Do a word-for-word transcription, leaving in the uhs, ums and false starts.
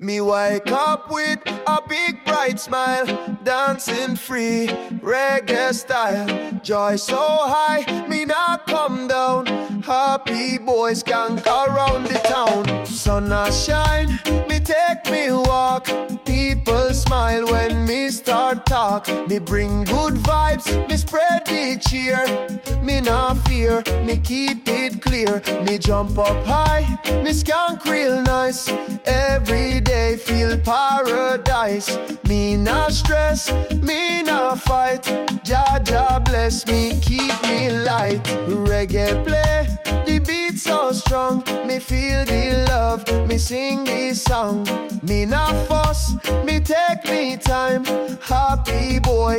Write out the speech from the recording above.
Me wake up with a big bright smile, dancing free, reggae style. Joy so high, me not come down. Happy boys can go around the town. Sun a shine, me take me walk. People smile when me start talk. Me bring good vibes, me spread the cheer. Me not fear, me keep it clear. Me jump up high, me skank real nice. Every day feel paradise. Me not stress, me not fight. Jah Jah bless me, keep me light. Reggae play, the beat so strong. Me feel the love, me sing this song. Me not fuss, me take me time. Happy boy,